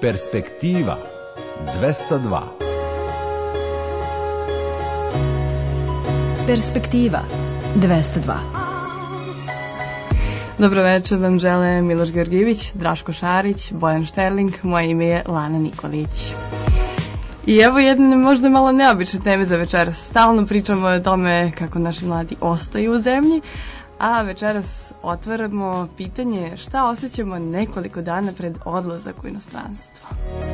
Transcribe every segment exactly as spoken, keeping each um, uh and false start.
Perspektiva dvesta dva. Perspektiva dvesta dva. Dobro večer vam žele Miloš Georgijević, Draško Šarić, Bojan Šterling, moje ime je Lana Nikolić. I evo jedne možda malo neobične teme za večeras. Stalno pričamo o tome kako naši mladi ostaju u zemlji, a večeras otvaramo pitanje šta osjećamo nekoliko dana pred odlazak u inostranstvo.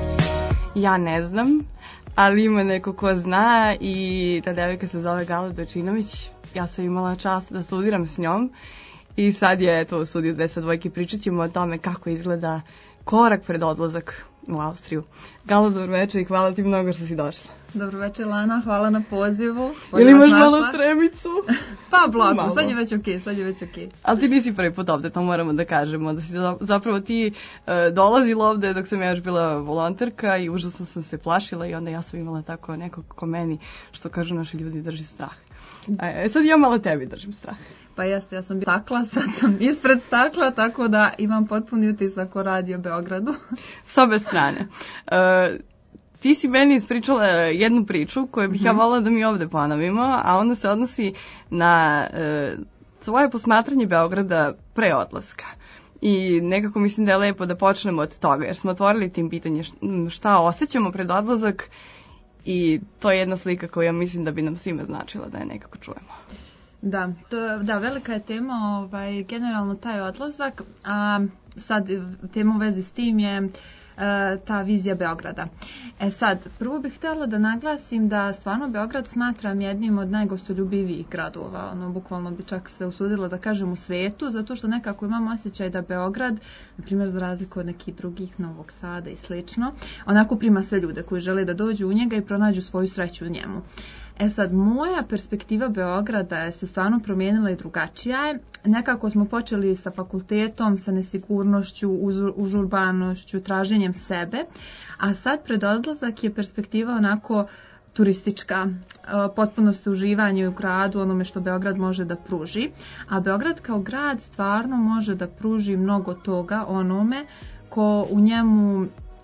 Ja ne znam, ali ima neko ko zna i ta devojka se zove Gala Dojčinović. Ja sam imala čast da studiram s njom i sad je eto u studiju dvesta dva pričat ćemo o tome kako izgleda korak pred odlazak u Austriju. Gala, dobro večer i hvala ti mnogo što si došla. Dobro večer, Lana, hvala na pozivu. Ili imaš malo tremicu? Pa blago, sad je već okej, okay, sad je već okej. Okay. Ali ti nisi prvi put ovde, to moramo da kažemo, da si zapravo ti uh, dolazila ovde dok sam ja još bila volonterka i užasno sam se plašila i onda ja sam imala tako nekog ko meni, što kažu naši ljudi, drži strah. E, sad ja malo tebi držim strah. Pa jeste, ja sam bila stakla, sad sam ispred stakla, tako da imam potpuni utisak o Radio Beogradu. S obe strane. Uh, Ti si meni ispričala jednu priču koju bih mm-hmm. ja volila da mi ovde ponovimo, a ona se odnosi na e, svoje posmatranje Beograda pre odlaska. I nekako mislim da je lepo da počnemo od toga, jer smo otvorili tim pitanje šta osjećamo pred odlazak i to je jedna slika koju ja mislim da bi nam svima značila da je nekako čujemo. Da, to, da, velika je tema, ovaj, generalno taj odlazak, a sad tema u vezi s tim je ta vizija Beograda. E sad, prvo bih htjela da naglasim da stvarno Beograd smatram jednim od najgostoljubivijih gradova, ono, bukvalno bi čak se usudila da kažem u svetu, zato što nekako imam osjećaj da Beograd, na primjer za razliku od nekih drugih, Novog Sada i slično, onako prima sve ljude koji žele da dođu u njega i pronađu svoju sreću u njemu. E sad, moja perspektiva Beograda je se stvarno promijenila i drugačija je. Nekako smo počeli sa fakultetom, sa nesigurnošću, užurbanošću, traženjem sebe, a sad pred odlazak je perspektiva onako turistička, potpuno ste uživanje u gradu, onome što Beograd može da pruži, a Beograd kao grad stvarno može da pruži mnogo toga onome ko u njemu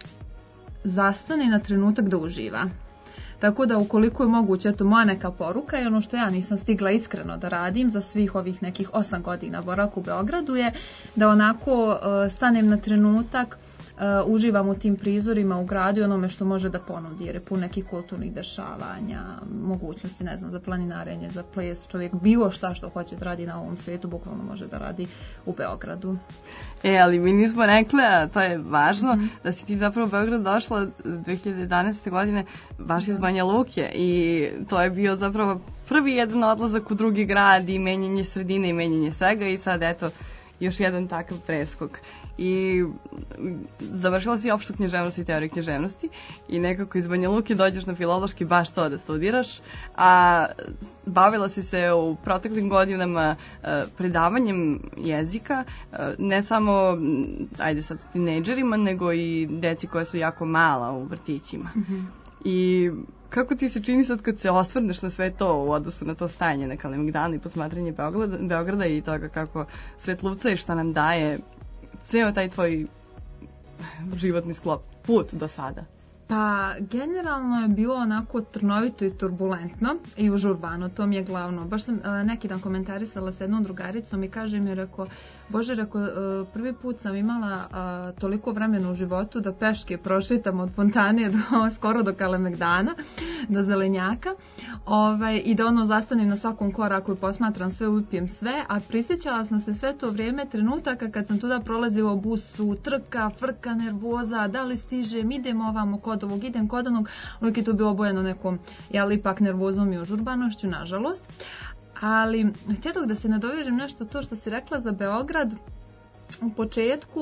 zastane na trenutak da uživa. Tako da ukoliko je moguće, eto moja neka poruka i ono što ja nisam stigla iskreno da radim za svih ovih nekih osam godina boravka u Beogradu je da onako uh, stanem na trenutak, uh, uživam u tim prizorima u gradu i onome što može da ponudi, jer je pun nekih kulturnih dešavanja, mogućnosti, ne znam, za planinarenje, za ples, čovjek bilo šta što hoće da radi na ovom svijetu, bukvalno može da radi u Beogradu. E, ali mi nismo rekli, a to je važno, mm-hmm. da si ti zapravo u Beograd došla dve hiljade jedanaeste. godine baš iz Banja Luke i to je bio zapravo prvi jedan odlazak u drugi grad i menjanje sredine i menjanje svega i sad eto još jedan takav preskok. I završila si opštu književnost i teoriju književnosti i nekako iz Banja Luke dođeš na filološki baš to da studiraš, a bavila si se u proteklim godinama uh, predavanjem jezika, uh, ne samo, ajde sad, tinejdžerima, nego i deci koja su jako mala u vrtićima. Mm-hmm. I kako ti se čini sad kad se osvrneš na sve to u odnosu na to stajanje na Kalemegdanu i posmatranje Beograda, Beograda i toga kako svet lupca i šta nam daje ceo taj tvoj životni sklop, put do sada? Pa, generalno je bilo onako trnovito i turbulentno i užurbano, to mi je glavno. Baš sam uh, neki dan komentarisala s jednom drugaricom i kaže mi, reko, Bože, reko, uh, prvi put sam imala uh, toliko vremena u životu da peške prošitam od Fontane do, skoro do Kalemegdana, do Zelenjaka, ovaj, i da ono zastanem na svakom koraku i posmatram sve, upijem sve, a prisjećala sam se sve to vrijeme trenutaka kad sam tuda prolazila u busu, trka, frka, nervoza, da li stižem, idemo ovamo kod ovog, idem kod onog, uvijek je to bilo obojeno nekom, jel, ipak nervozom i užurbanošću, nažalost. Ali, htjela da se nadovežem nešto to što si rekla za Beograd, u početku,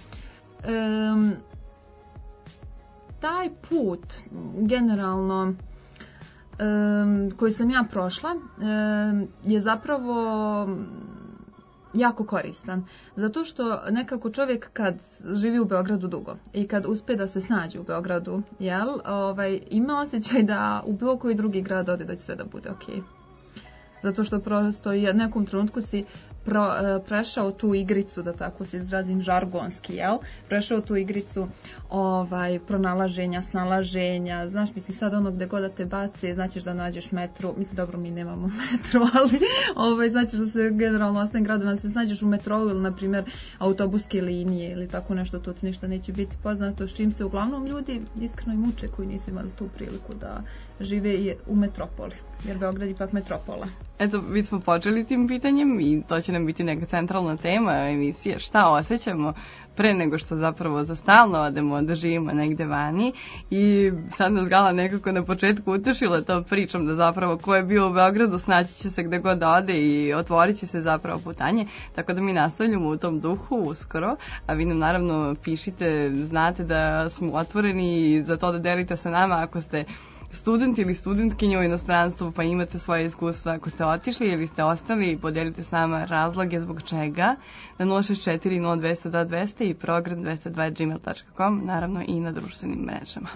um, taj put, generalno, um, koji sam ja prošla, um, je zapravo jako koristan. Zato što nekako čovjek kad živi u Beogradu dugo i kad uspije da se snađe u Beogradu, jel, ovaj, ima osjećaj da u bilo koji drugi grad ode da će sve da bude okej. Zato što prosto u nekom trenutku si pro, uh, prešao tu igricu, da tako se izrazim žargonski, jel? Prešao tu igricu ovaj, pronalaženja, snalaženja, znaš, mislim sad ono gde god da te baci, znaćeš da nađeš metro, mislim dobro mi nemamo metro, ali ovaj, znaćeš da se generalno ostane gradom, da se snađeš u metrou ili na primjer autobuske linije ili tako nešto, to ti ništa neće biti poznato, s čim se uglavnom ljudi iskreno i muče koji nisu imali tu priliku da žive u metropoli, jer Beograd ipak metropola. Eto, mi smo počeli tim pitanjem i to će nam biti neka centralna tema emisije, šta osjećamo pre nego što zapravo za stalno odemo da živimo negde vani i sad nas Gala nekako na početku utešila to pričom da zapravo ko je bio u Beogradu snaći će se gde god da ode i otvorit će se zapravo putanje, tako da mi nastavljamo u tom duhu uskoro, a vi nam naravno pišite, znate da smo otvoreni za to da delite sa nama ako ste student ili studentkinja u inostranstvu pa imate svoje iskustva, ako ste otišli ili ste ostali, podelite s nama razloge zbog čega na nula šest četiri nula dva nula dva dva nula zero i program dvesta dva gmail tačka com, naravno i na društvenim mrežama.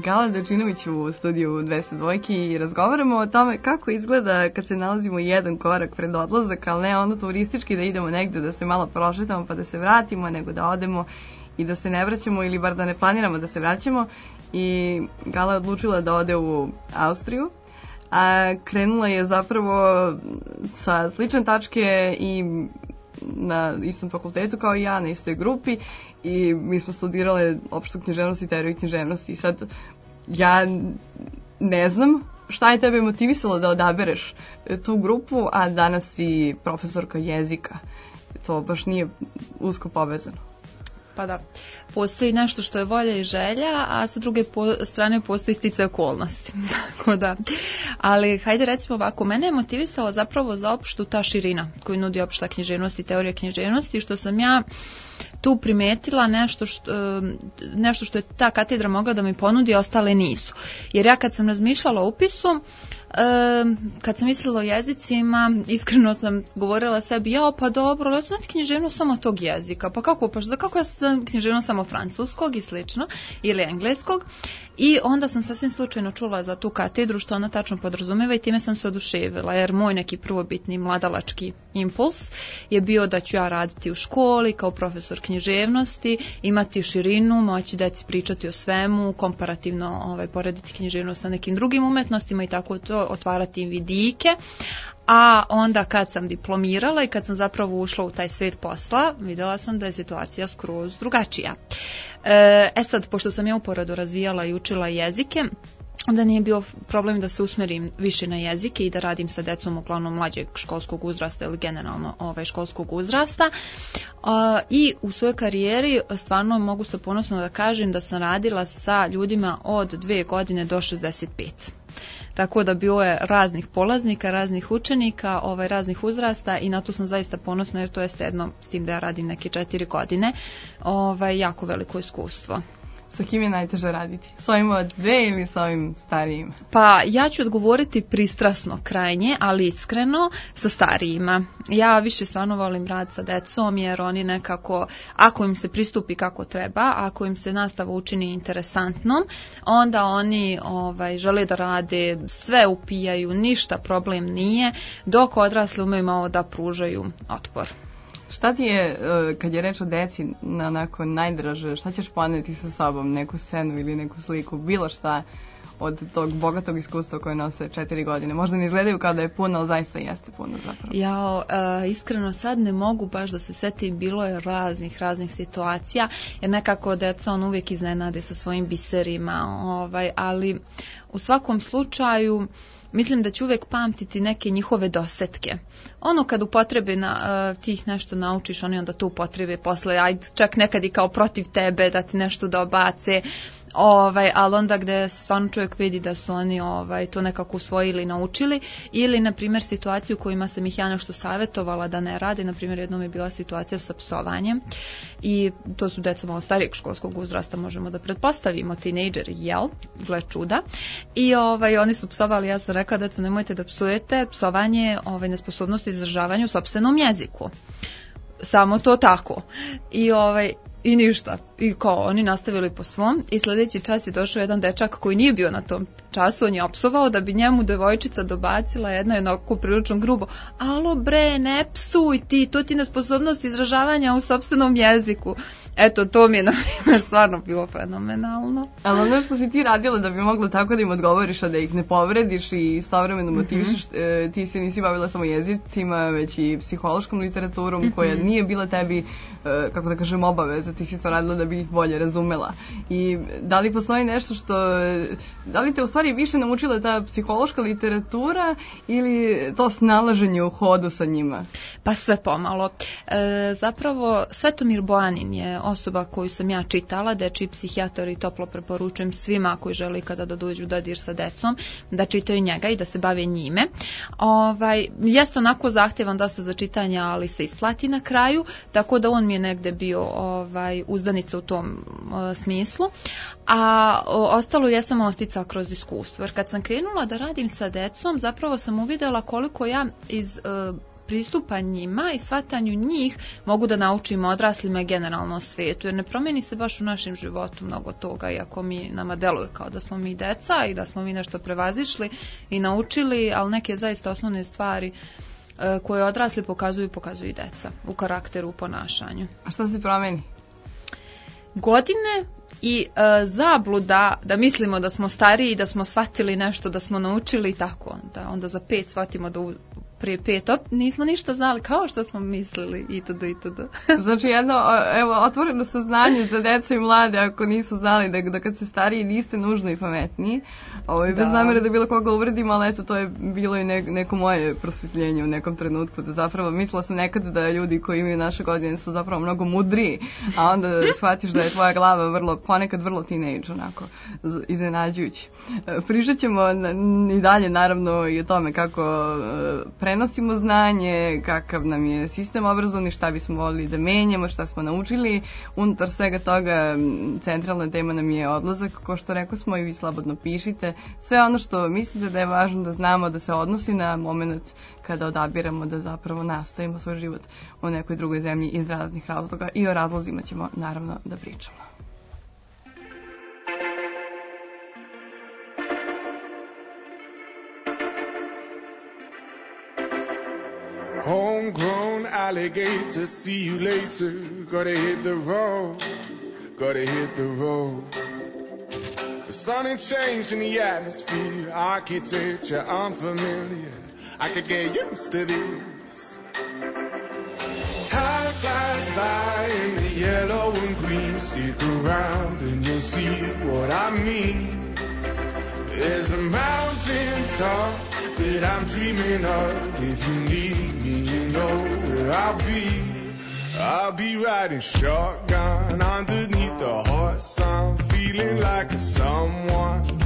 Gala Dojčinović u studiju dvesta dva i razgovaramo o tome kako izgleda kad se nalazimo jedan korak pred odlazak, ali ne ono turistički da idemo negde da se malo prošetamo pa da se vratimo, nego da odemo i da se ne vraćamo ili bar da ne planiramo da se vraćamo. I Gala je odlučila da ode u Austriju, a krenula je zapravo sa slične tačke i na istom fakultetu kao i ja, na istoj grupi, i mi smo studirale opštu književnost i teoriju književnosti. I sad ja ne znam šta je tebe motivisalo da odabereš tu grupu, a danas si profesorka jezika. To baš nije usko povezano. Pa da, postoji nešto što je volja i želja, a sa druge po- strane postoji sticaj okolnosti. Tako da, ali hajde recimo ovako, mene je motivisalo zapravo za opštu ta širina koju nudi opšta književnost i teorija književnosti, što sam ja tu primetila nešto što, nešto što je ta katedra mogla da mi ponudi, a ostale nisu. Jer ja kad sam razmišljala o upisu, kad sam mislila o jezicima, iskreno sam govorila sebi, ja pa dobro, ali ja sam književnost samo tog jezika, pa kako, pa što, kako ja sam književnost samo francuskog i slično, ili engleskog, i onda sam sasvim slučajno čula za tu katedru što ona tačno podrazumeva i time sam se oduševila, jer moj neki prvobitni mladalački impuls je bio da ću ja raditi u školi kao profesor književnosti, imati širinu, moći deci pričati o svemu, komparativno ovaj, porediti književnost sa nekim drugim umetnostima i tako to, otvarati im vidike. A onda kad sam diplomirala i kad sam zapravo ušla u taj svijet posla, vidjela sam da je situacija skroz drugačija. E sad, pošto sam ja uporedo razvijala i učila jezike, onda nije bio problem da se usmerim više na jezike i da radim sa decom uglavnom mlađeg školskog uzrasta ili generalno ovaj, školskog uzrasta. Uh, I u svojoj karijeri stvarno mogu se ponosno da kažem da sam radila sa ljudima od dve godine do šezdeset pet. Tako da bilo je raznih polaznika, raznih učenika, ovaj, raznih uzrasta i na to sam zaista ponosna jer to je jedno, s tim da ja radim neke četiri godine, ovaj, jako veliko iskustvo. Sa kim je najteže raditi? S ovim od dve ili s ovim starijima? Pa ja ću odgovoriti pristrasno krajnje, ali iskreno sa starijima. Ja više stvarno volim rad sa decom jer oni nekako, ako im se pristupi kako treba, ako im se nastava učini interesantnom, onda oni ovaj, žele da rade, sve upijaju, ništa problem nije, dok odrasli umeju malo da pružaju otpor. Šta ti je, kad je reč o deci, na onako najdraže, šta ćeš poneti sa sobom, neku scenu ili neku sliku, bilo šta od tog bogatog iskustva koje nose četiri godine? Možda ne izgledaju kao da je puno, ali zaista jeste puno zapravo. Ja uh, iskreno sad ne mogu baš da se setim, bilo je raznih, raznih situacija, jer nekako deca on uvijek iznenade sa svojim biserima, ovaj, ali u svakom slučaju mislim da ću uvijek pamtiti neke njihove dosetke. Ono kad upotrebe na, uh, tih nešto naučiš, oni onda to upotrebe posle, ajde čak nekad i kao protiv tebe da ti nešto dobace, ovaj, ali onda gde stvarno čovjek vidi da su oni ovaj, to nekako usvojili i naučili, ili na primjer situaciju u kojima sam ih ja nešto savjetovala da ne rade, na primjer jednom je bila situacija sa psovanjem i to su deca malo starijeg školskog uzrasta, možemo da pretpostavimo, tinejdžeri, jel, gle čuda, i ovaj, oni su psovali, ja sam rekla deco nemojte da psujete, psovanje ovaj, nesposobnost izražavanja u sopstvenom jeziku. Samo to tako. I ovaj I ništa. I kao oni nastavili po svom i sljedeći čas je došao jedan dečak koji nije bio na tom času, on je opsovao da bi njemu devojčica dobacila jedna jednako prilično grubo. Alo bre, ne psuj ti, to ti nesposobnost izražavanja u sopstvenom jeziku. Eto, to mi je na primjer stvarno bilo fenomenalno. Ali ono što si ti radila da bi mogla tako da im odgovoriš, a da ih ne povrediš i istovremeno motivišeš, mm-hmm. ti se nisi bavila samo jezicima, već i psihološkom literaturom, mm-hmm. koja nije bila tebi, kako da kažem, obaveza, ti si to radila da bi ih bolje razumela. I da li postoji nešto što, da li te u stvari više naučila ta psihološka literatura ili to snalaženje u hodu sa njima? Pa sve pomalo. E, zapravo, Svetomir Bojanin je osoba koju sam ja čitala, dečiji psihijatar, i toplo preporučujem svima koji žele kada da dođu dodir sa decom, da čitaju njega i da se bave njime. Ovaj, jeste onako zahtjevan dosta za čitanje, ali se isplati na kraju, tako da on mi je negde bio ovaj, uzdanica u tom uh, smislu. A o, ostalo je samo ostica kroz iskustvo. Jer kad sam krenula da radim sa decom, zapravo sam uvidjela koliko ja iz uh, pristupa njima i shvatanju njih mogu da naučimo odraslima i generalno o svijetu, jer ne promijeni se baš u našem životu mnogo toga, iako mi nama deluje kao da smo mi deca i da smo mi nešto prevazišli i naučili, ali neke zaista osnovne stvari e, koje odrasli pokazuju, pokazuju i deca u karakteru, u ponašanju. A šta se promijeni? Godine i e, zabluda da mislimo da smo stariji, da smo shvatili nešto, da smo naučili i tako. Da onda za pet shvatimo da u, prije pet op, nismo ništa znali kao što smo mislili itd. itd. Znači jedno, evo, otvoreno saznanje za decu i mlade ako nisu znali da, da kad ste stariji niste nužno i pametniji. Ovo, bez namere da bilo koga uvredim, ali eto, to je bilo i ne, neko moje prosvjetljenje u nekom trenutku, da zapravo mislila sam nekad da ljudi koji imaju naše godine su zapravo mnogo mudriji, a onda shvatiš da je tvoja glava vrlo, ponekad vrlo teenage, onako, iznenađujući. Pričat ćemo i dalje naravno i o tome kako prenosimo znanje, kakav nam je sistem obrazovni, šta bismo volili da menjamo, šta smo naučili. Unutar svega toga centralna tema nam je odlazak, ko što rekao smo, i vi slobodno pišite. Sve ono što mislite da je važno da znamo da se odnosi na moment kada odabiramo da zapravo nastavimo svoj život u nekoj drugoj zemlji iz raznih razloga, i o razlozima ćemo naravno da pričamo. Homegrown alligator, see you later. Gotta hit the road, gotta hit the road. The sun ain't changing the atmosphere, architecture unfamiliar. I could get used to this. Time flies by in the yellow and green. Stick around and you'll see what I mean. There's a mountain top that I'm dreaming of. If you need me, you know where I'll be. I'll be riding shotgun underneath the hot sun, feeling like a someone.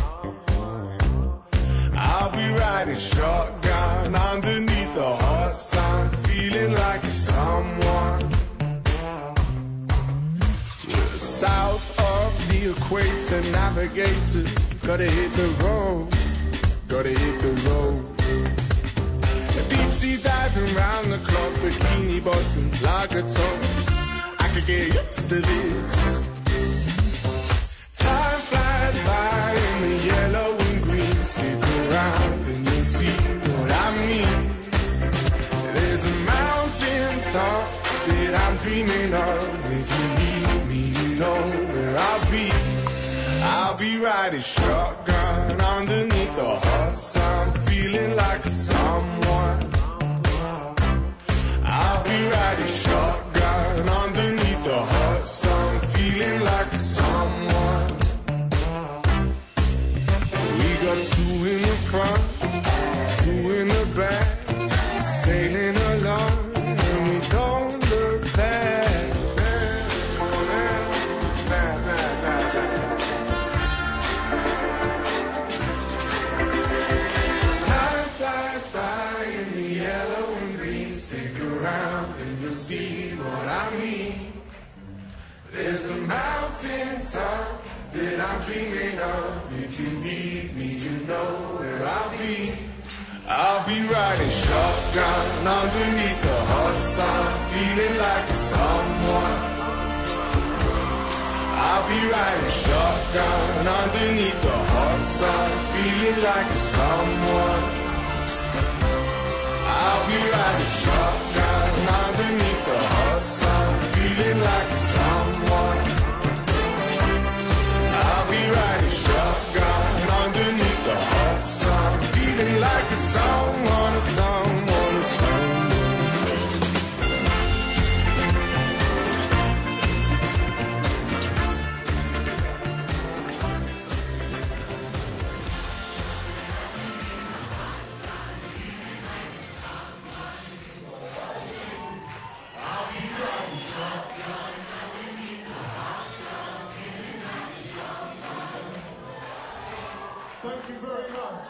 I'll be riding shotgun underneath the hot sun, feeling like a someone. South of the equator, navigator, gotta hit the road, gotta hit the road. Deep sea diving round the clock, bikini bottoms, lager tops. I could get used to this. Time flies by in the yellow and green. Stick around and you'll see what I mean. There's a mountain top that I'm dreaming of. If you need me, you know where I'll be. I'll be riding shotgun underneath the hot sun, feeling like a someone. I'll be riding shotgun underneath the hot sun, feeling like a someone. We got two in the front, two in the back, sailing along, and we don't look back. See what I mean. There's a mountain top that I'm dreaming of. If you need me, you know where I'll be. I'll be riding shotgun underneath the hot sun, feeling like a someone. I'll be riding shotgun underneath the hot sun, feeling like a someone. I'll be riding shotgun underneath the hot sun, feeling like someone. I'll be riding shotgun underneath the hot sun, feeling like a someone, a someone, a someone. Thank you very much.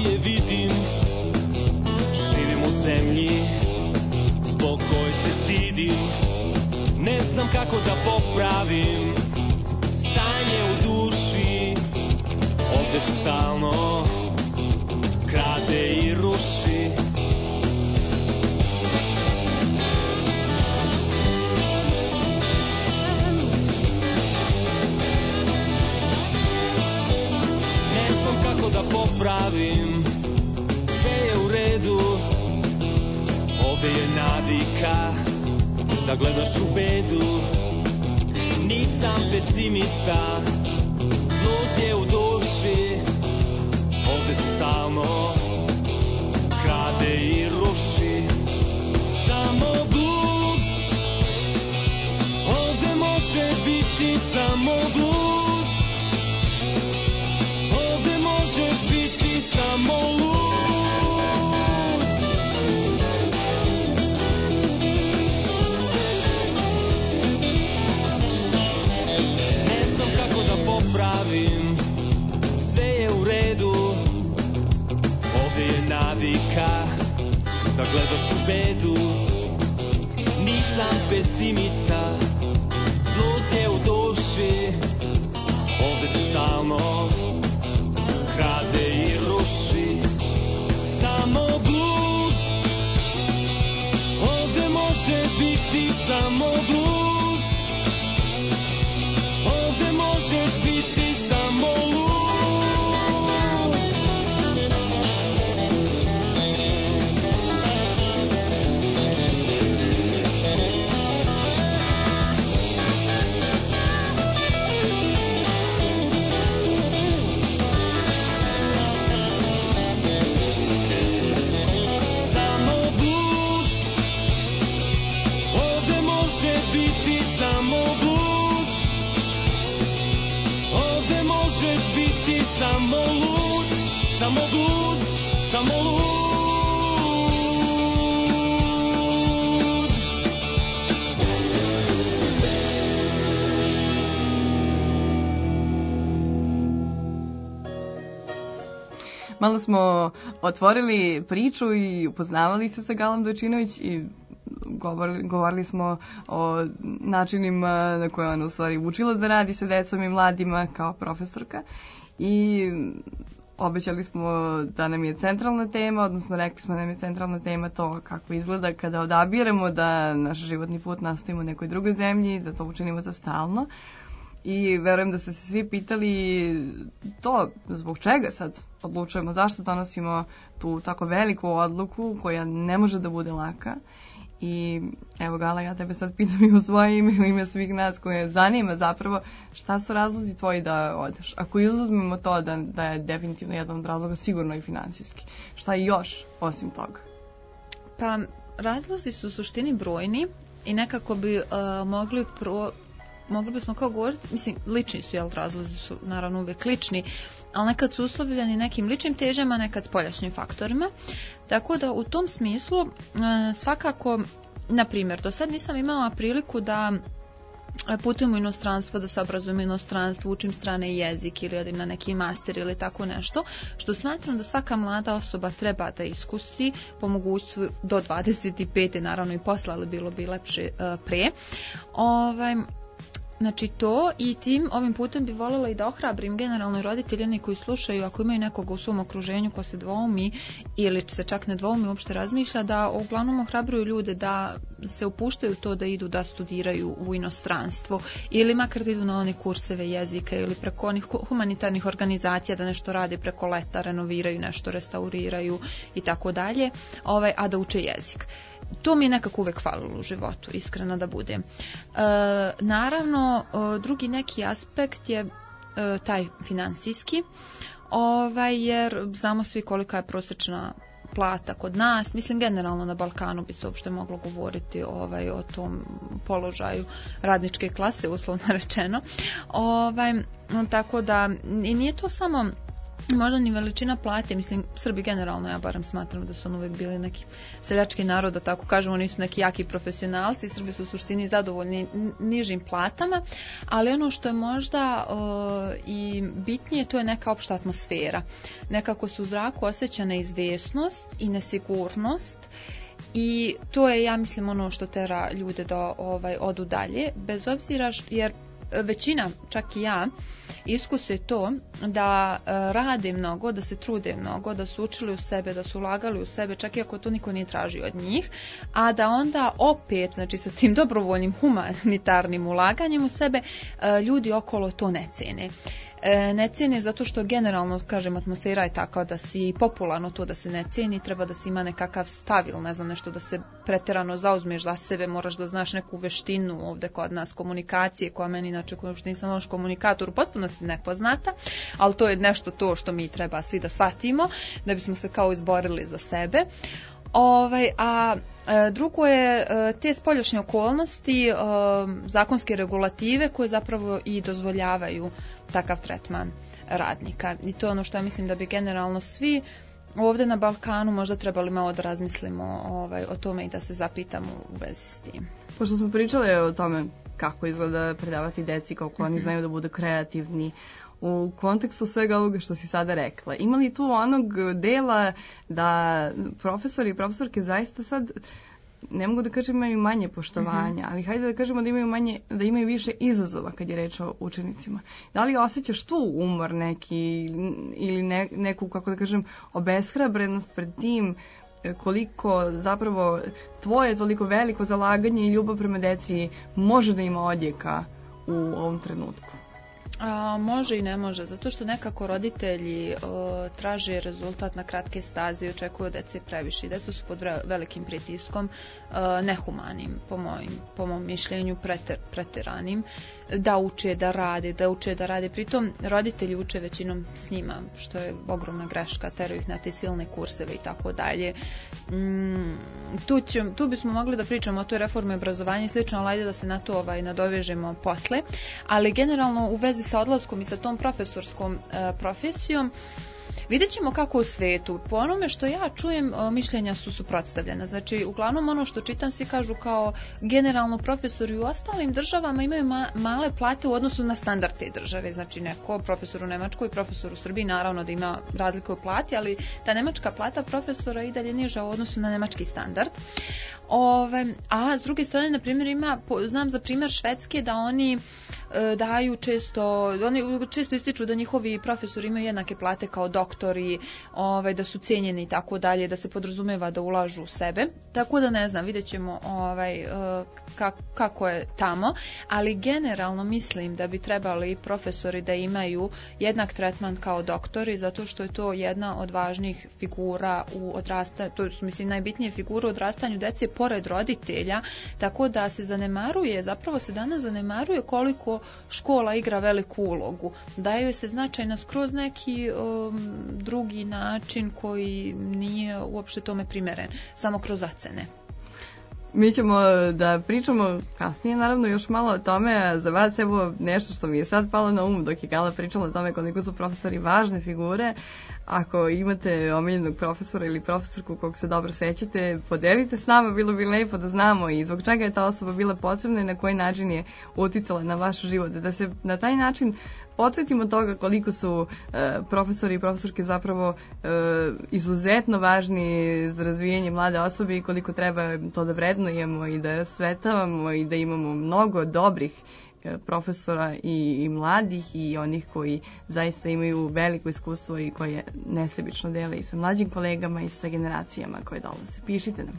je vidim, živim u zemlji zbog koje se stidim. Ne znam kako da popravim stanje u duši, ovde se stalno krade i ruši. Ne znam kako da popravim, sve je u redu, ovde je navika da gledaš u bedu. Nisam pesimista, lud je u duši, ovde se stalno krade i ruši. Samo blud, ovde može biti samo blud, ovde možeš biti samo lud. Popravim, sve je u redu, ovde je navika da gledaš u bedu. Nisam pesimista, lud je u duši, ovde se stalno krade i ruši. Samo blud, ovde može biti samo blud, ovde možeš biti samo lud. Samo blud, ovde može biti samo blud, ovde možeš biti samo lud, samo blud, samo lud. Malo smo otvorili priču i upoznavali se sa Galom Dojčinović i govorili, govorili smo o načinima na koje ona u stvari učila da radi sa decom i mladima kao profesorka i obećali smo da nam je centralna tema, odnosno rekli smo da nam je centralna tema to kako izgleda kada odabiremo da naš životni put nastavimo u nekoj drugoj zemlji, da to učinimo za stalno. I verujem da ste se svi pitali to zbog čega sad odlučujemo, zašto donosimo tu tako veliku odluku koja ne može da bude laka. I evo Gala, ja tebe sad pitam i u svoje ime, u ime svih nas koje zanima zapravo šta su razlozi tvoji da odeš. Ako izuzmemo to da, da je definitivno jedan od razloga sigurno i finansijski, šta je još osim toga? Pa razlozi su u suštini brojni i nekako bi uh, mogli pro... mogli bismo kao govoriti, mislim, lični su, jel, razlozi su naravno uvijek lični, ali nekad su uslovljeni nekim ličnim težama, nekad spoljašnjim faktorima. Tako da u tom smislu e, svakako, na primjer, do sad nisam imala priliku da putujem u inostranstvo, da se obrazujem u inostranstvu, učim strane jezik ili odim na neki master ili tako nešto, što smatram da svaka mlada osoba treba da iskusi po mogućstvu do dvadeset pete, naravno i posle, ali bilo bi lepše e, pre. Ovaj... Znači to, i tim ovim putem bi voljela i da ohrabrim generalno roditelji, oni koji slušaju, ako imaju nekoga u svom okruženju ko se dvoumi ili se čak ne dvoumi, uopšte razmišlja, da uglavnom ohrabruju ljude da se upuštaju to da idu da studiraju u inostranstvo ili makar da idu na one kurseve jezika ili preko onih humanitarnih organizacija da nešto rade preko leta, renoviraju nešto, restauriraju i tako dalje, ovaj, a da uče jezik. To mi je nekako uvek falilo u životu, iskreno da budem. E, naravno, drugi neki aspekt je e, taj finansijski, ovaj, jer znamo svi kolika je prosječna plata kod nas. Mislim, generalno na Balkanu bi se uopšte moglo govoriti ovaj, o tom položaju radničke klase, uslovno rečeno. Ovaj, tako da, i nije to samo možda ni veličina plate, mislim, Srbi generalno, ja barem smatram da su on uvek bili neki seljački narod, da tako kažemo, nisu neki jaki profesionalci, Srbi su u suštini zadovoljni nižim platama, ali ono što je možda uh, i bitnije, to je neka opšta atmosfera. Nekako se u zraku osjeća neizvesnost i nesigurnost, i to je, ja mislim, ono što tera ljude da ovaj, odu dalje, bez obzira što, jer većina, čak i ja, iskuse to da e, rade mnogo, da se trude mnogo, da su učili u sebe, da su ulagali u sebe, čak i ako to niko nije tražio od njih, a da onda opet, znači sa tim dobrovoljnim humanitarnim ulaganjem u sebe, e, ljudi okolo to ne cene. E, ne cijene zato što generalno, kažem, atmosfera je takva da si popularno to da se ne cijeni, treba da si ima nekakav stav ili ne znam nešto da se preterano zauzmeš za sebe, moraš da znaš neku veštinu ovde kod nas komunikacije, koja meni inače koja što nisam loš komunikator u potpunosti nepoznata, ali to je nešto to što mi treba svi da shvatimo da bismo se kao izborili za sebe. Ovaj, a e, drugo je e, te spoljašnje okolnosti, e, zakonske regulative koje zapravo i dozvoljavaju takav tretman radnika. I to je ono što ja mislim da bi generalno svi ovdje na Balkanu možda trebali malo da razmislimo ovaj, o tome i da se zapitamo u vezi s tim. Pošto smo pričali o tome kako izgleda predavati deci, koliko oni znaju da budu kreativni, u kontekstu svega ovoga što si sada rekla, ima li tu onog dela da profesori i profesorke zaista sad, ne mogu da kažem imaju manje poštovanja, mm-hmm. ali hajde da kažemo da imaju manje, da imaju više izazova kad je reč o učenicima. Da li osjećaš tu umor neki ili ne, neku, kako da kažem, obeshrabrenost pred tim koliko zapravo tvoje toliko veliko zalaganje i ljubav prema deci može da ima odjeka u ovom trenutku? A, može i ne može, zato što nekako roditelji o, traže rezultat na kratke staze i očekuju dece previše. Deca su pod velikim pritiskom, o, nehumanim, po mojim, po mom mišljenju, preter, preteranim, da uče, da rade, da uče, da rade. Pritom roditelji uče većinom s njima, što je ogromna greška, teraju ih na te silne kurseve i tako dalje. Mm, tu, će, tu bismo mogli da pričamo o toj reformi obrazovanja i slično, ali ajde da se na to ovaj, nadovežemo posle. Ali generalno u vezi sa odlaskom i sa tom profesorskom e, profesijom, vidjet ćemo kako u svetu. Po onome što ja čujem, mišljenja su suprotstavljena. Znači, uglavnom ono što čitam, svi kažu kao generalno profesori u ostalim državama imaju ma- male plate u odnosu na standard te države. Znači, neko profesor u Nemačkoj i profesor u Srbiji, naravno da ima razlike u plati, ali ta nemačka plata profesora i dalje niža u odnosu na nemački standard. Ove, a s druge strane, na primjer, ima, znam za primjer Švedske da oni e, daju često, oni često ističu da njihovi profesori imaju jednake plate kao doktori, ovaj, da su cijenjeni i tako dalje, da se podrazumeva da ulažu u sebe. Tako da ne znam, vidjet ćemo ovaj, kako, kako je tamo, ali generalno mislim da bi trebali profesori da imaju jednak tretman kao doktori, zato što je to jedna od važnijih figura u odrastanju, to su mislim najbitnije figure u odrastanju dece pored roditelja, tako da se zanemaruje, zapravo se danas zanemaruje koliko škola igra veliku ulogu. Daju se značajna skroz neki um, drugi način koji nije uopšte tome primeren, samo kroz ocene. Mi ćemo da pričamo kasnije, naravno, još malo o tome. Za vas, evo, nešto što mi je sad palo na um dok je Gala pričala o tome koliko su profesori važne figure. Ako imate omiljenog profesora ili profesorku kog se dobro sećate, podelite s nama, bilo bi lepo da znamo i zbog čega je ta osoba bila posebna i na koji način je uticala na vaš život. Da se na taj način podsjetimo toga koliko su e, profesori i profesorke zapravo e, izuzetno važni za razvijanje mlade osobe i koliko treba to da vrednujemo i da rasvetavamo i da imamo mnogo dobrih e, profesora i, i mladih i onih koji zaista imaju veliko iskustvo i koje nesebično dele i sa mlađim kolegama i sa generacijama koje dolaze. Pišite nam.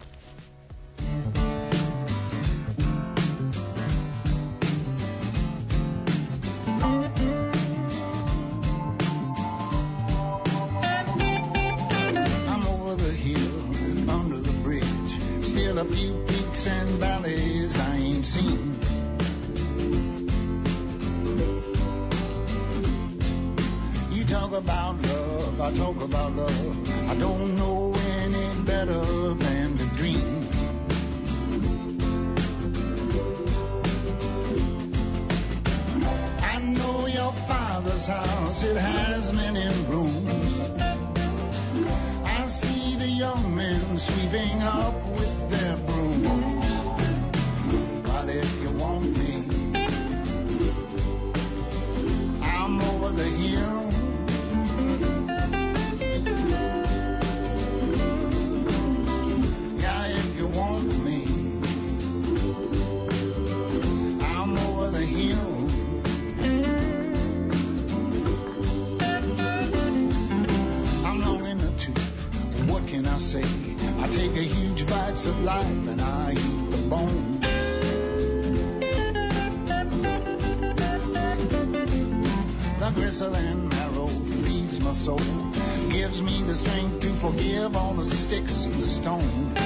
A few peaks and valleys I ain't seen. You talk about love, I talk about love. I don't know any better than to dream. I know your father's house, it has many rooms. sweeping up with their brooms. But if you want me, I'm over the hill. Yeah, if you want me, I'm over the hill. I'm long in the tooth. What can I say? I take a huge bites of life and I eat the bone. The gristle and marrow feeds my soul, gives me the strength to forgive all the sticks and stones.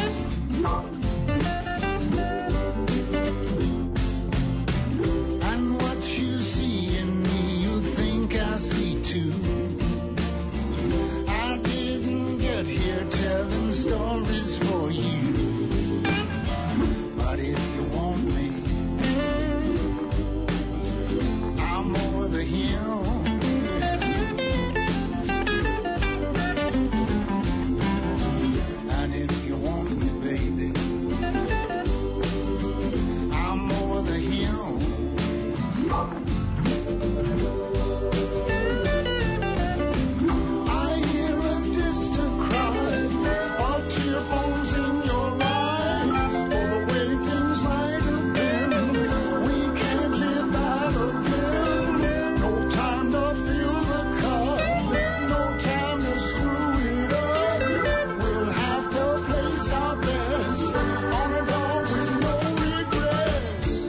And what you see in me, you think I see too. I didn't get here telling stories for you. But if you want me, I'm over the hill. And if you want me, baby, I'm over the hill. I hear a distant cry of tear falls in your eyes for the way things might have been. We can't live that again. No time to fill the cup, no time to screw it up. We'll have to place our best on a dog with no regrets.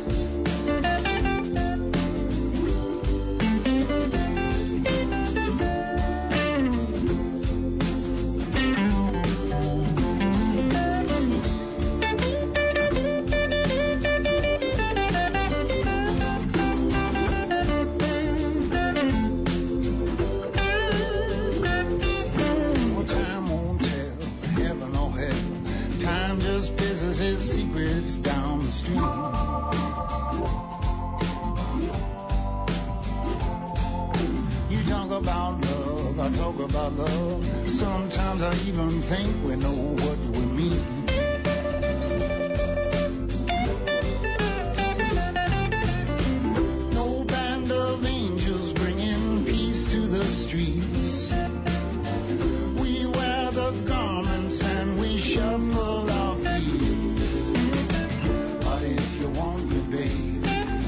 Well, time won't tell, heaven or hell. Time just pisses his secrets down the street. You talk about love, I talk about love. Sometimes I even think we know what we mean. No band of angels bringing peace to the streets. We wear the garments and we shuffle our feet. But if you want me, babe,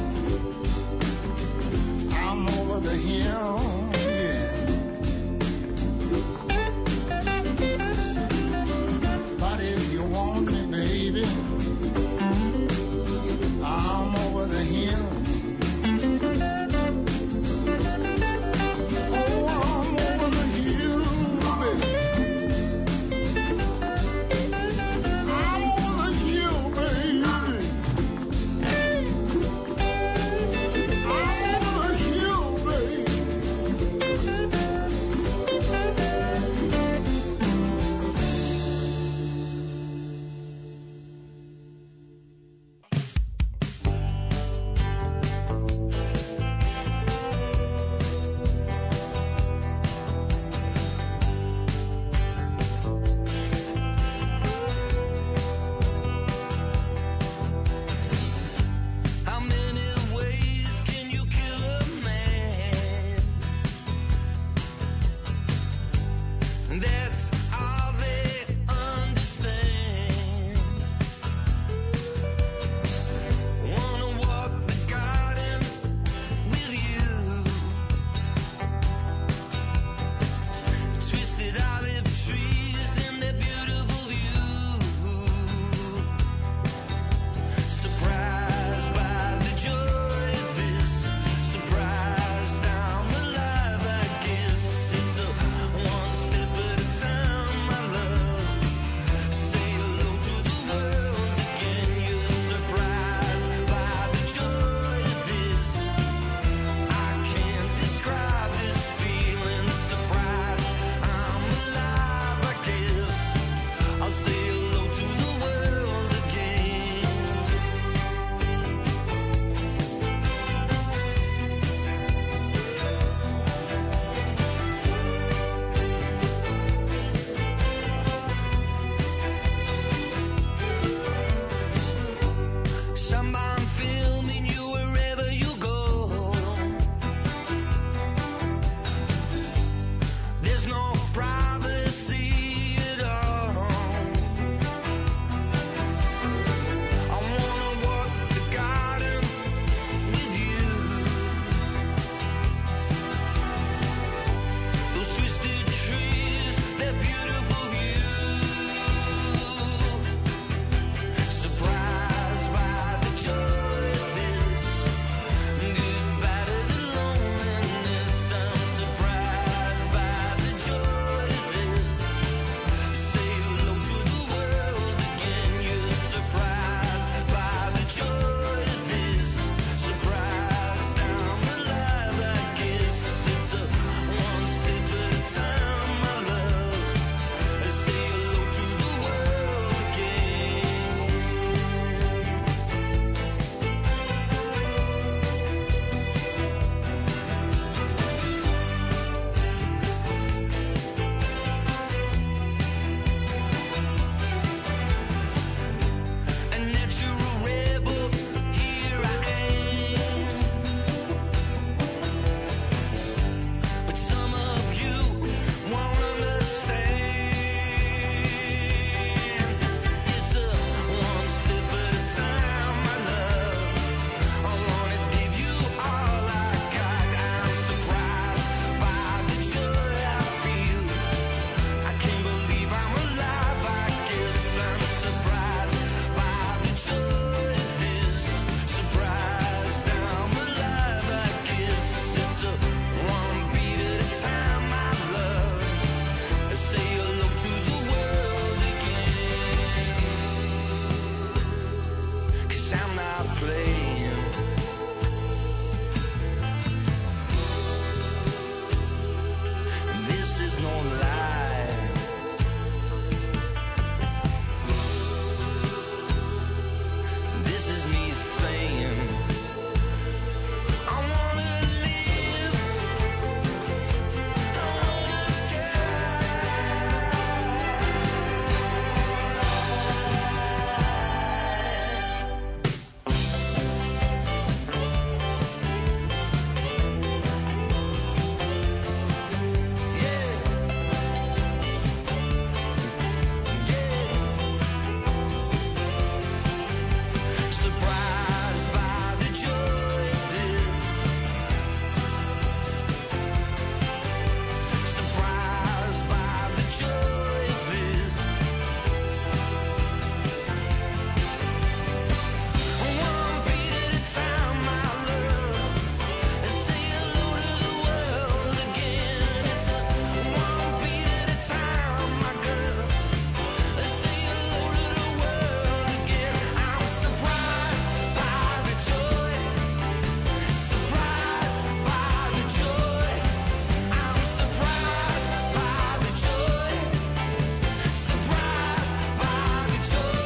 I'm over the hill. Yeah. But if you playing. This is no lie. This is me saying I wanna live. I wanna surprised by the joy of this. Surprised by the joy of this. One beat at a time, my love. Say hello to the world again. It's a one beat at a time, my girl. Say hello to the world again. I'm surprised by the joy. Surprised by the joy. I'm surprised by the joy. Surprised by the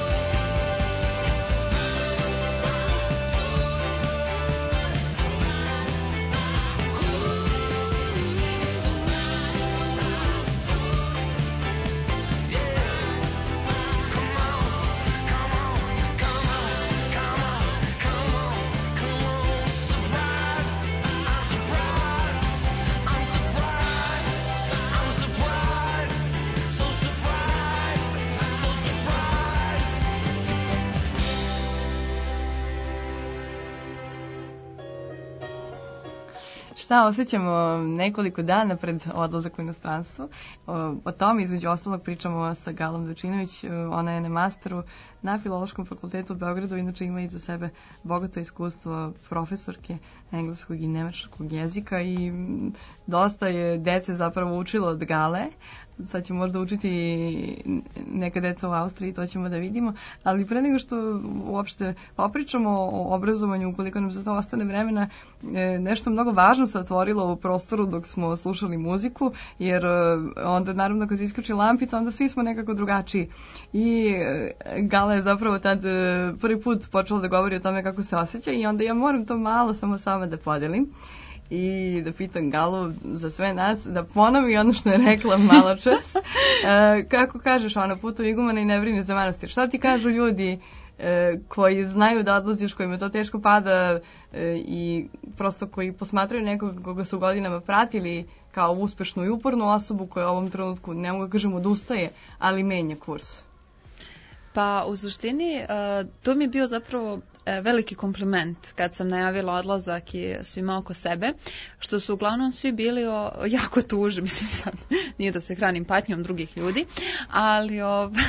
Šta osjećamo nekoliko dana pred odlazak u inostranstvo? O, o tome između ostalog pričamo sa Galom Dučinović. Ona je na masteru na Filološkom fakultetu u Beogradu, inače ima iza sebe bogato iskustvo profesorke engleskog i nemačkog jezika i mm, dosta je dece zapravo učilo od Gale. Sad će možda učiti neka deca u Austriji, to ćemo da vidimo, ali pre nego što uopšte popričamo o obrazovanju, ukoliko nam za to ostane vremena, nešto mnogo važno se otvorilo u prostoru dok smo slušali muziku, jer onda naravno kad se isključi lampica, onda svi smo nekako drugačiji. I Gala je zapravo tad prvi put počela da govori o tome kako se osjeća i onda ja moram to malo samo sama da podelim i da pitam Galu za sve nas, da ponovi ono što je rekla malo čas. E, kako kažeš, ona putu igumana i ne brini za manastir. Šta ti kažu ljudi e, koji znaju da odlaziš, kojima to teško pada e, i prosto koji posmatraju nekog koga su godinama pratili kao uspešnu i upornu osobu koja u ovom trenutku, ne mogu da kažem odustaje, ali menja kurs? Pa u suštini to mi je bio zapravo veliki kompliment kad sam najavila odlazak i svima oko sebe, što su uglavnom svi bili o, jako tužni, mislim sad, nije da se hranim patnjom drugih ljudi, ali ovaj,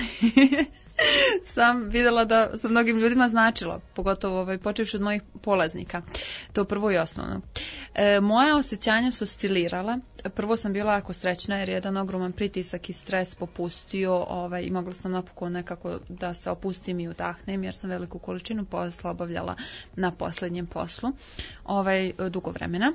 sam vidjela da sa mnogim ljudima značilo, pogotovo ovaj, počevši od mojih polaznika, to prvo i osnovno. E, moja osjećanja su stilirala. Prvo sam bila jako srećna jer je jedan ogroman pritisak i stres popustio ovaj, i mogla sam napokon nekako da se opustim i udahnem jer sam veliku količinu posla obavljala na posljednjem poslu ovaj, dugo vremena.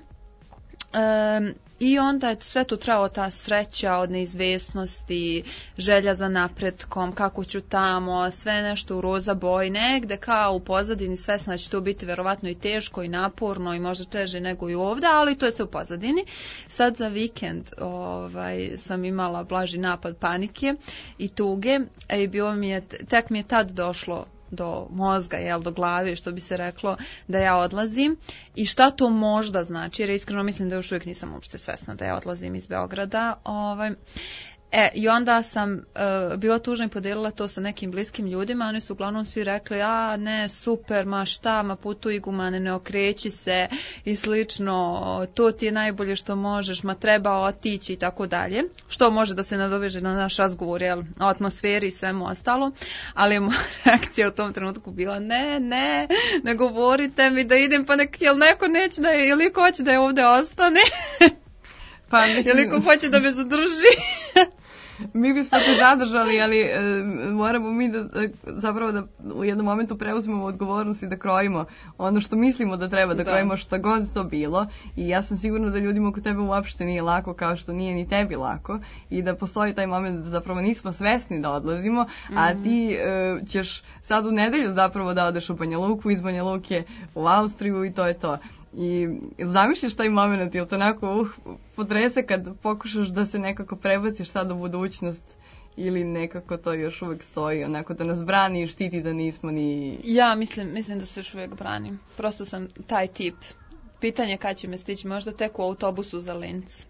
E, I onda je sve tu trajalo ta sreća od neizvesnosti, želja za napretkom, kako ću tamo, sve nešto u roza boji, negde kao u pozadini svesna da će to biti verovatno i teško i naporno i možda teže nego i ovdje, ali to je sve u pozadini. Sad za vikend ovaj, sam imala blaži napad panike i tuge i bilo mi je, tek mi je tad došlo do mozga, jel, do glave, što bi se reklo, da ja odlazim i šta to možda znači, jer iskreno mislim da još uvijek nisam uopšte svesna da ja odlazim iz Beograda. Ovaj, E, i onda sam uh, bila tužna i podijelila to sa nekim bliskim ljudima, oni su uglavnom svi rekli, a ne, super, ma šta, ma putu igumane, ne okreći se i slično, to ti je najbolje što možeš, ma treba otići i tako dalje, što može da se nadoveže na naš razgovor, jel, o atmosferi i svemu ostalo, ali moja reakcija u tom trenutku bila, ne, ne, ne govorite mi da idem, pa nek, jel neko neće da je, ili ko hoće da je ovdje ostane, pa, mislim... ili ko hoće da me zadrži. Mi bismo se zadržali, ali e, moramo mi da e, zapravo da u jednom momentu preuzmemo odgovornost i da krojimo ono što mislimo da treba da, Da. krojimo, što god to bilo. I ja sam sigurna da ljudima oko tebe uopšte nije lako, kao što nije ni tebi lako, i da postoji taj moment da zapravo nismo svesni da odlazimo, a ti e, ćeš sad u nedelju zapravo da odeš u Banja Luku, iz Banja Luke u Austriju i to je to. I zamišljaš taj moment, jel to onako uh, potrese kad pokušaš da se nekako prebaciš sad u budućnost, ili nekako to još uvek stoji, onako da nas brani i štiti da nismo ni... Ja mislim, mislim da se još uvijek branim. Prosto sam taj tip. Pitanje kad će me stići, možda tek u autobusu za Linz.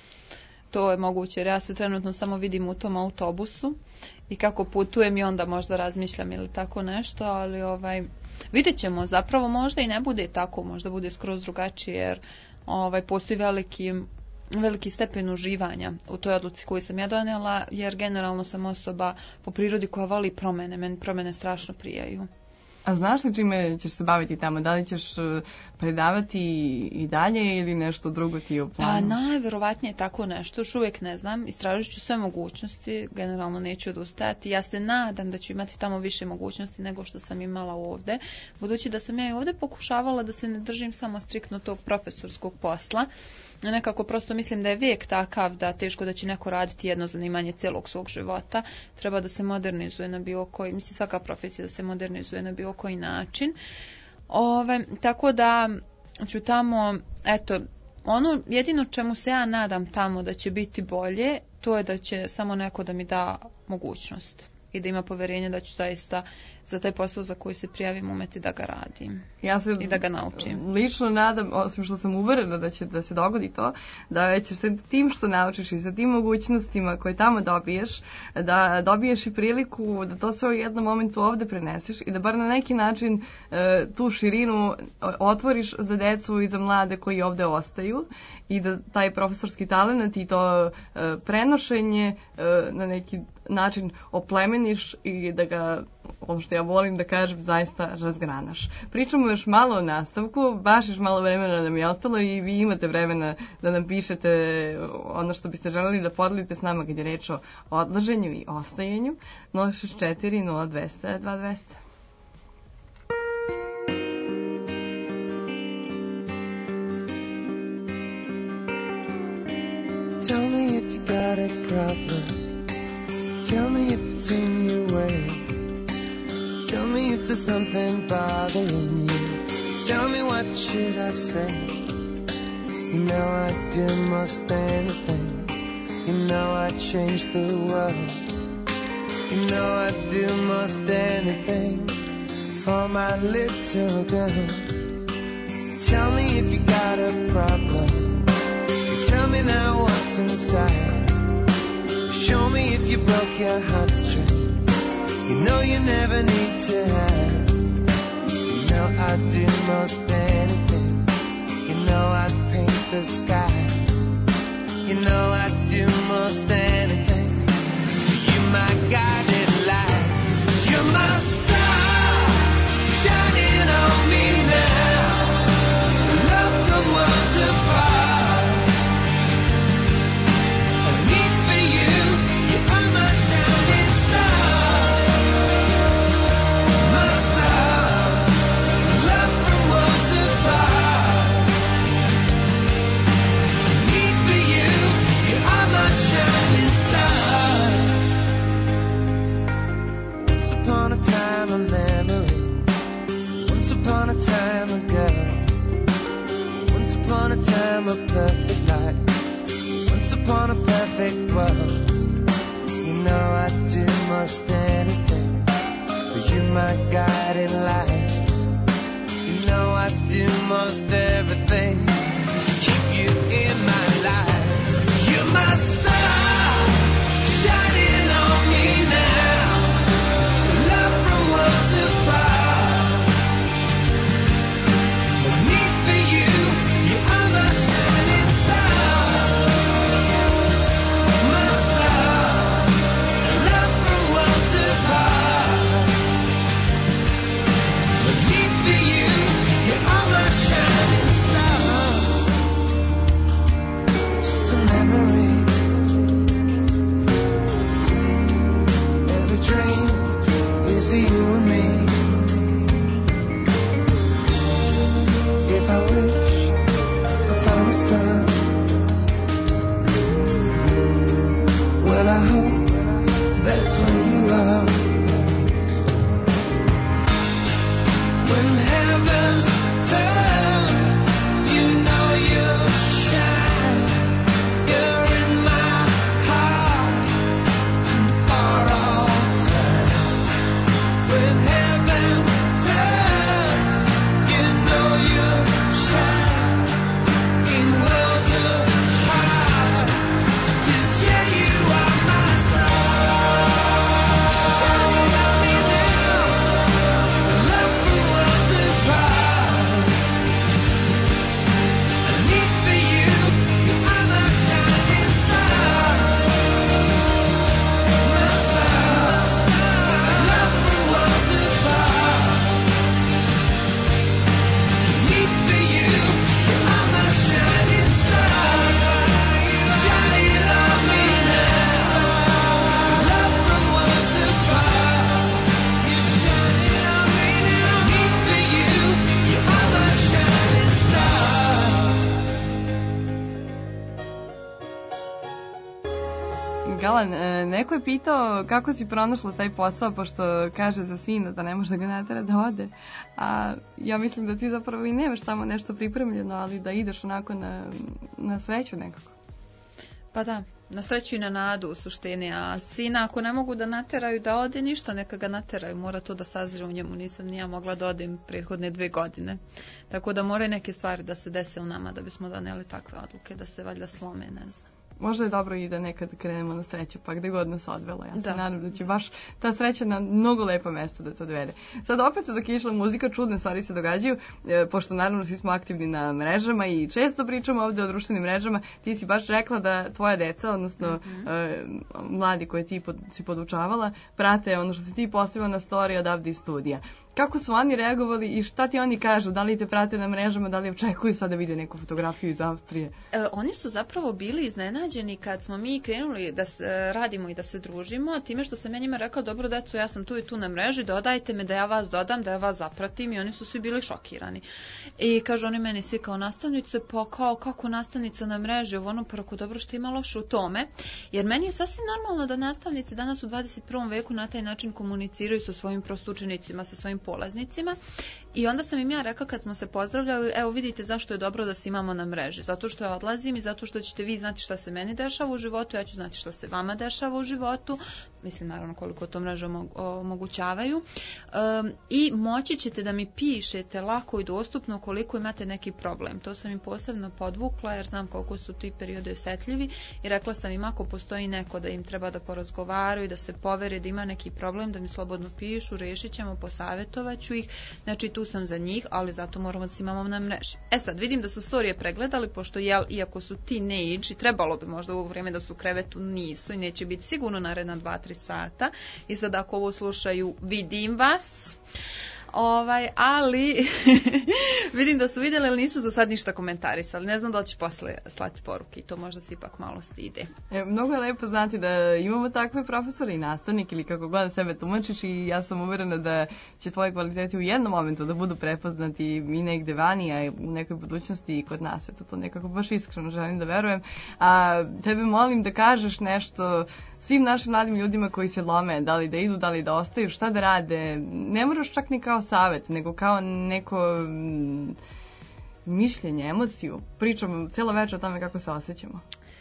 To je moguće, jer ja se trenutno samo vidim u tom autobusu i kako putujem i onda možda razmišljam ili tako nešto, ali ovaj, vidjet ćemo, zapravo možda i ne bude tako, možda bude skroz drugačije, jer ovaj, postoji veliki, veliki stepen uživanja u toj odluci koju sam ja donijela, jer generalno sam osoba po prirodi koja voli promjene, meni promjene strašno prijaju. A znaš li čime ćeš se baviti tamo? Da li ćeš uh, predavati i dalje ili nešto drugo ti je u Pa planu? najverovatnije tako nešto, još uvijek ne znam, istražit ću sve mogućnosti, generalno neću odustajati, ja se nadam da ću imati tamo više mogućnosti nego što sam imala ovdje, budući da sam ja i ovdje pokušavala da se ne držim samo striktno tog profesorskog posla, nekako prosto mislim da je vijek takav da teško da će neko raditi jedno zanimanje cijelog svog života, treba da se modernizuje na bilo koji, mislim svaka profesija da se modernizuje na bilo koji način. Ove, tako da ću tamo, eto, ono jedino čemu se ja nadam tamo da će biti bolje, to je da će samo neko da mi da mogućnost i da ima povjerenje da ću zaista za taj posao za koji se prijavim umeti da ga radim. Ja se I da ga naučim. Lično nadam, osim što sam uverena da će da se dogodi to, da ćeš se tim što naučiš i sa tim mogućnostima koje tamo dobiješ, da dobiješ i priliku da to sve u jednom momentu ovde preneseš i da bar na neki način e, tu širinu otvoriš za decu i za mlade koji ovde ostaju i da taj profesorski talenat i to e, prenošenje e, na neki način oplemeniš i da ga, ono što ja volim da kažem, zaista razgranaš. Pričamo još malo o nastavku, baš još malo vremena nam je ostalo i vi imate vremena da nam pišete ono što biste želeli da podelite s nama kad je reč o odlaženju i ostajanju. nula šest četiri nula dvesta dva dvesta. Tell me if you got a problem. Tell me if it's in your way. Tell me if there's something bothering you. Tell me what should I say. You know I'd do most anything. You know I'd change the world. You know I'd do most anything for my little girl. Tell me if you got a problem. Tell me now what's inside. Show me if you broke your heartstrings. You know you never need to hide. You know I'd do most anything. You know I'd paint the sky. You know I'd do most anything. You my guiding light. You're my star, shining on me now. Love from worlds apart. Time a memory. Once upon a time a girl. Once upon a time a perfect life. Once upon a perfect world. You know I'd do most anything for you, my guiding light. You know I'd do most everything to keep you in my life. You're my star, shining on me now. Just a memory When heavens turn, you know you'll shine. You're in my heart for all time. When heaven turns, you know you'll shine in worlds apart. 'Cause yeah, you are my star. Shining on me now. Love from worlds apart. I live for you. You are my shining star. My star. Love from worlds apart. Live for you. You are my shining star. Shining on me now. Love from worlds apart. You're shining on me now. Live for you. You are my shining star. Galan, e, neko je pitao kako si pronašla taj posao, pošto kaže za sina da ne može da ga natera da ode. A ja mislim da ti zapravo i nemaš tamo nešto pripremljeno, ali da ideš onako na, na sreću nekako. Pa da, na sreću i na nadu u suštini, a sina ako ne mogu da nateraju da ode, ništa, neka ga nateraju, mora to da sazre u njemu, nisam ni ja mogla da odem prethodne dve godine. Tako da moraju neke stvari da se dese u nama da bismo doneli takve odluke, da se valjda slome, ne znam. Možda je dobro i da nekad krenemo na sreću, pa gde god nas odvela. Ja se Da. nadam da će baš ta sreća na mnogo lepo mesto da te odvede. Sad opet se dok je išla muzika, čudne stvari se događaju, e, pošto naravno svi smo aktivni na mrežama i često pričamo ovde o društvenim mrežama. Ti si baš rekla da tvoja deca, odnosno e, mladi koje ti pod, si podučavala, prate ono što si ti postavila na story odavde iz studija. Kako su oni reagovali i šta ti oni kažu? Da li te prate na mrežama, da li očekuju sad da vide neku fotografiju iz Austrije? E, oni su zapravo bili iznenađeni kad smo mi krenuli da se, e, radimo i da se družimo, time što sam ja njima rekla, dobro deco, ja sam tu i tu na mreži, dodajte me da ja vas dodam, da ja vas zapratim, i oni su svi bili šokirani. I kažu oni meni svi kao nastavnice, pa kao kako nastavnica na mreži, ovo ono, pa ako dobro što ima loše u tome, jer meni je sasvim normalno da nastavnici danas u dvadeset prvom veku na taj način komuniciraju sa svojim prosto učenicima, sa svojim polaznicima. I onda sam im ja rekla kad smo se pozdravljali, evo vidite zašto je dobro da se imamo na mreži. Zato što ja odlazim i zato što ćete vi znati šta se meni dešava u životu, ja ću znati šta se vama dešava u životu. Mislim naravno koliko to mreže omogućavaju. Um, I moći ćete da mi pišete lako i dostupno koliko imate neki problem. To sam im posebno podvukla jer znam koliko su ti periodi osjetljivi i rekla sam im ako postoji neko da im treba da porazgovaraju, da se povere, da ima neki problem, da mi slobodno pišu, rešit ćemo, posavjetovat ću ih. Znači tu sam za njih, ali zato moramo da se imamo na mreži. E sad, vidim da su storije pregledali, pošto jel, iako su teenage i trebalo bi možda u ovo vrijeme da su u krevetu, nisu i neće biti sigurno naredna dva tri sata. I sad ako ovo slušaju, vidim vas. Ovaj, ali vidim da su vidjeli, ali nisu za sad ništa komentarisali. Ne znam da li će posle slati poruke i to možda se ipak malo stide. E, mnogo je lepo znati da imamo takve profesore i nastavnike ili kako god sebe tumačiš i ja sam uverena da će tvoje kvaliteti u jednom momentu da budu prepoznati i negde vani, a u nekoj budućnosti i kod nas. Eto, to nekako baš iskreno želim da verujem. A tebe molim da kažeš nešto svim našim mladim ljudima koji se lome, da li da idu, da li da ostaju, šta da rade. Ne moraš čak ni kao savjet, nego kao neko mm, mišljenje, emociju. Pričamo cijelo večer o tome kako se osjećamo.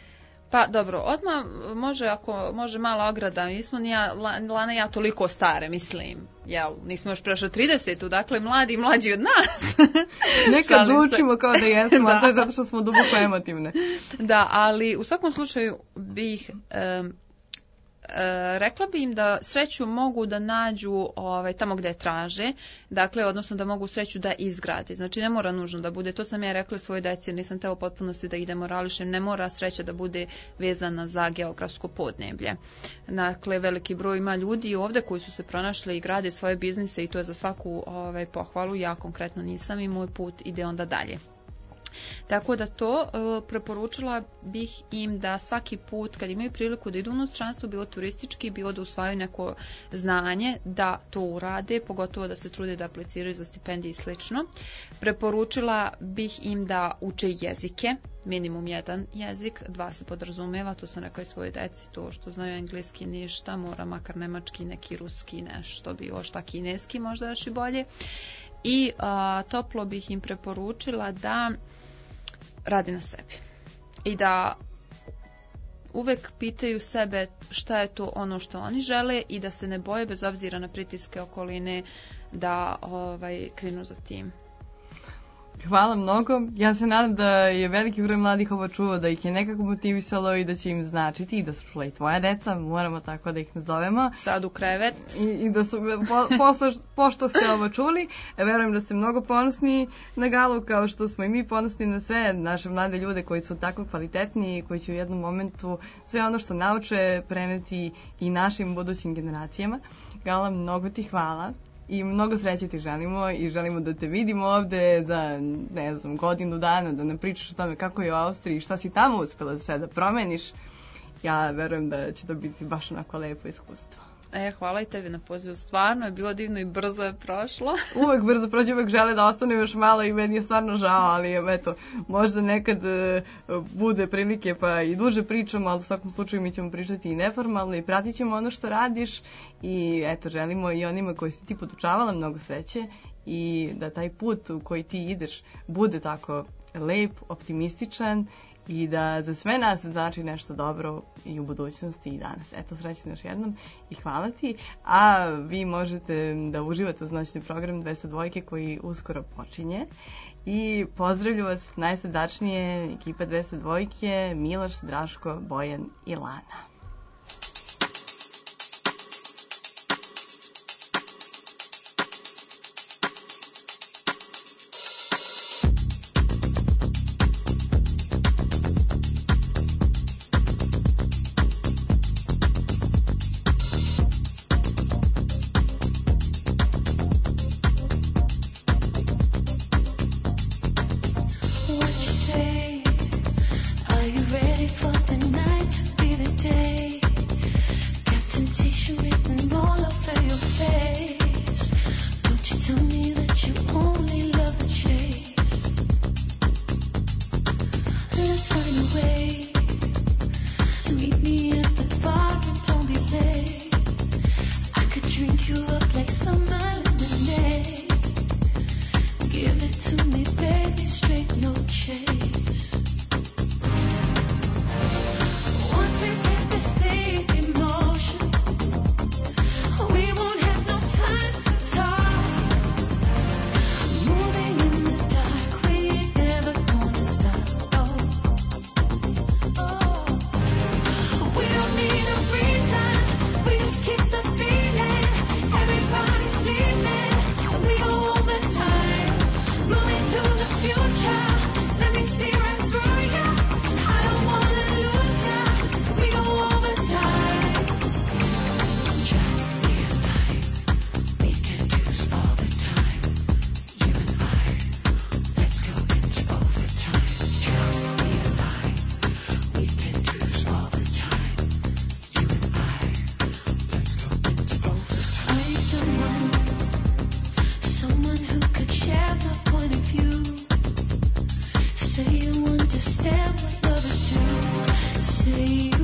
Pa dobro, odmah može, ako može mala ograda, nismo ni ja, Lana i ja toliko stare, mislim, jel, nismo još prešli tridesetu, dakle mladi i mlađi od nas. Nekad zvučimo kao da jesmo, a to je zato što smo duboko emotivne. Da, ali u svakom slučaju bih... Um, E, rekla bi im da sreću mogu da nađu ovaj, tamo gde je traže, dakle, odnosno da mogu sreću da izgrade. Znači, ne mora nužno da bude, to sam ja rekla svojoj deci, jer nisam teo u potpunosti da ide morališem, ne mora sreća da bude vezana za geografsko podneblje. Dakle, veliki broj ima ljudi ovde koji su se pronašli i grade svoje biznise i to je za svaku ovaj, pohvalu, ja konkretno nisam i moj put ide onda dalje. Tako da to e, preporučila bih im da svaki put kad imaju priliku da idu u inostranstvo, bilo turistički, bilo da usvajaju neko znanje, da to urade, pogotovo da se trude da apliciraju za stipendije i slično. Preporučila bih im da uče jezike, minimum jedan jezik, dva se podrazumeva, to sam rekla i svoje deci, to što znaju engleski ništa, mora makar nemački, neki ruski, nešto, bilo šta kineski možda još i bolje. i a, toplo bih im preporučila da radi na sebi i da uvek pitaju sebe šta je to ono što oni žele i da se ne boje bez obzira na pritiske okoline da ovaj, krenu za tim. Hvala mnogo. Ja se nadam da je veliki broj mladih ovo čuo, da ih je nekako motivisalo i da će im značiti i da su čula i tvoja deca, moramo tako da ih nazovemo. Sad u krevet. I, i da su, po, poslo, pošto ste ovo čuli, verujem da ste mnogo ponosni na Galu, kao što smo i mi ponosni na sve naše mlade ljude koji su tako kvalitetni i koji će u jednom momentu sve ono što nauče preneti i našim budućim generacijama. Gala, mnogo ti hvala. I mnogo sreće ti želimo i želimo da te vidimo ovde za, ne znam, godinu dana, da nam pričaš o tome kako je u Austriji, šta si tamo uspela da sve da promeniš. Ja verujem da će to biti baš onako lepo iskustvo. E, hvala i tebi na pozivu. Stvarno je bilo divno i brzo je prošlo. Uvek brzo prođe, uvek žele da ostane još malo i meni je stvarno žao, ali eto, možda nekad uh, bude prilike pa i duže pričamo, ali u svakom slučaju mi ćemo pričati i neformalno i pratit ćemo ono što radiš i eto, želimo i onima koji si ti podučavala mnogo sreće i da taj put u koji ti ideš bude tako lep, optimističan i da za sve nas znači nešto dobro i u budućnosti i danas. Eto, srećno još jednom i hvala ti. A vi možete da uživate uz noćni program dvesta dva koji uskoro počinje. I pozdravlju vas najsrdačnije ekipa dvesta dva, Miloš, Draško, Bojan i Lana. Say you understand what love is to say.